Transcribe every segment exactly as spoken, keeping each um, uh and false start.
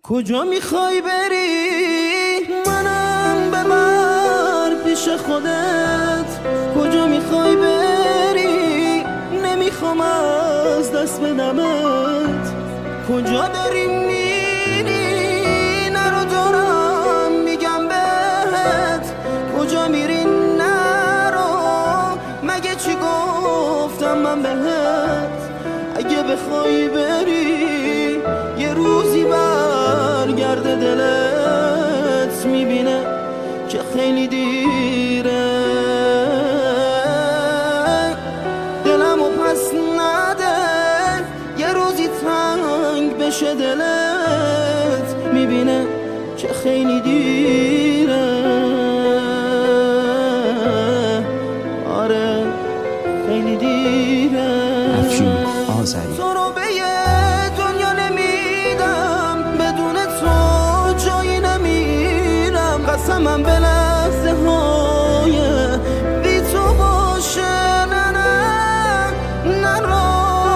کجا میخوای بری منم ببر پیش خودت، کجا میخوای بری نمیخوام از دست بدمت، کجا داری میری نرو دارم میگم بهت، کجا میری نرو مگه چی گفتم من بهت، اگه بخوای بری یه روزی برگرده دلت میبینه که خیلی دیره، دلمو پس نده یه روزی تنگ بشه دلت میبینه که خیلی دیره، آره خیلی دیره. افشین آذری. تو رو به یه دنیا نمیدم، بدون تو جایی نمیرم، قسمم به لحظه های بی تو باشه، نه نه نرو.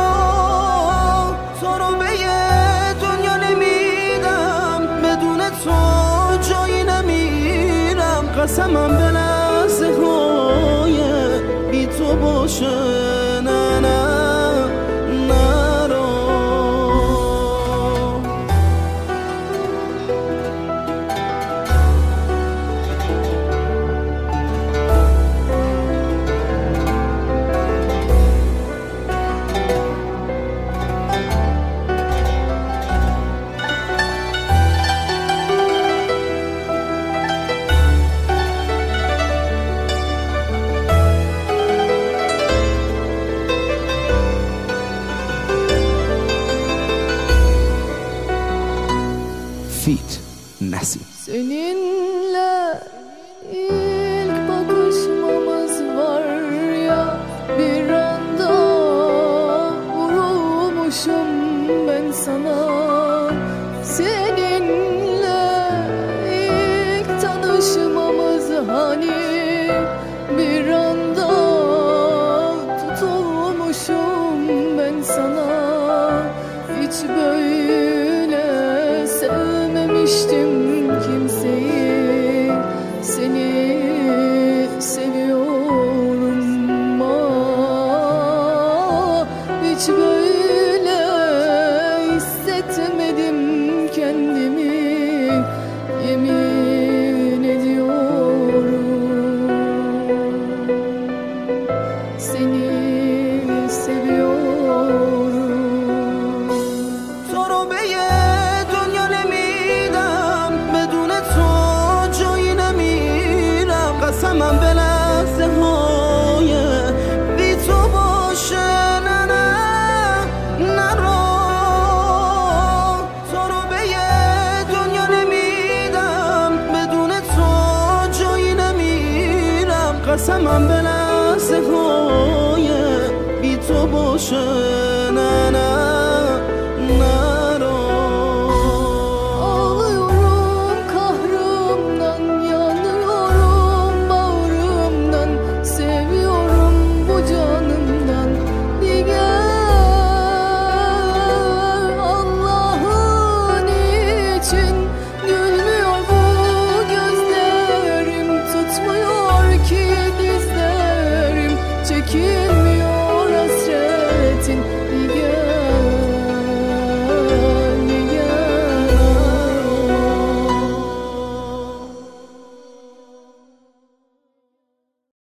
تو رو به یه دنیا نمیدم، بدون تو جایی نمیرم، قسمم به لحظه های بی تو باشه، نه نه فیت نسیم. Seninle ilk bakışmamız var ya, bir anda vurulmuşum ben sana. Seninle ilk tanışmamız hani, bir anda tutulmuşum ben sana. Hiç böyle sevmemiştim kimseyi, seni seviyorum ama hiç böyle hissetmedim kendimi, yemin ediyorum seni seviyorum. قسمم به لحظه های بی تو باشه، نه نه نرو. تو رو به یه دنیا نمیدم، بدون تو جایی نمیرم، قسمم به لحظه های بی تو باشه.